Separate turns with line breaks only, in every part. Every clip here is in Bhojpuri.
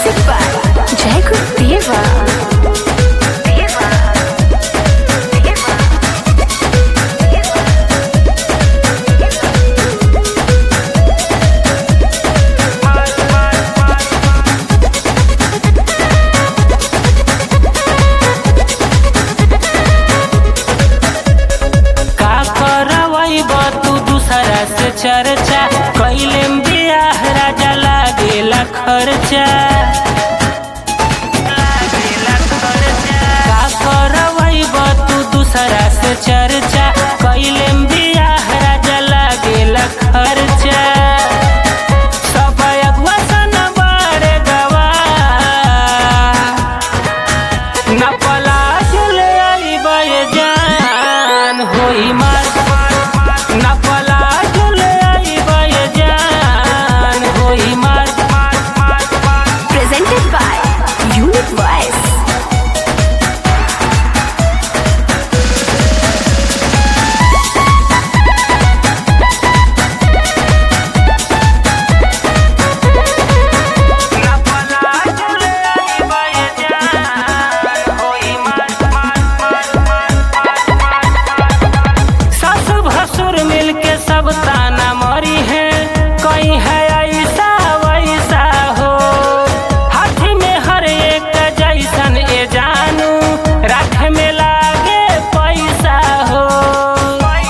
Presented by Jai Gurudeva.
चर्चा कैले बियाह राजा लागेला खर्चा का करवैब तू दूसरा से चर्चा कैले बियाह राजा लागेला खर्चा सब अगुआ सन बड़े गवा न पलाश ले आइब जान होई मार न पलाश
Presented by Unique Voice.
सासु भसुर मिलके सब ताना मरी है कहीं है ऐसा वैसा हो हाथी में हर एक जैसन ए जानू राख में लागे पैसा हो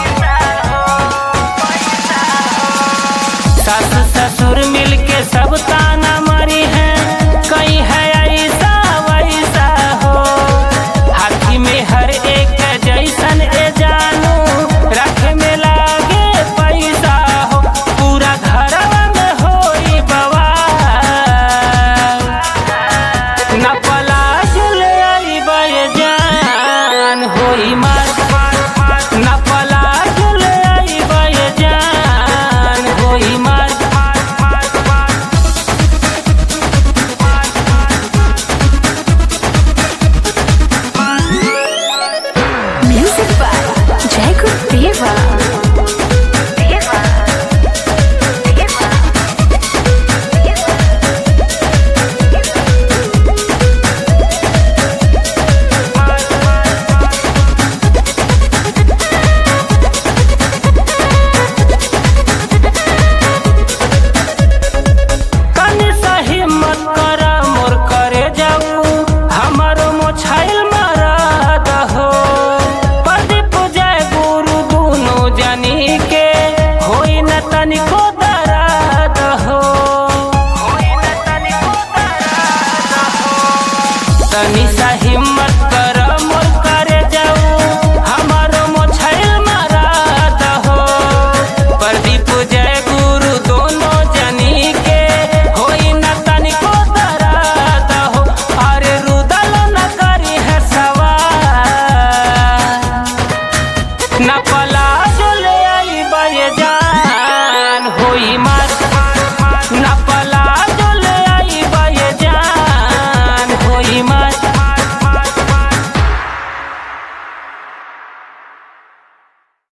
सासु ससुर मिलके सब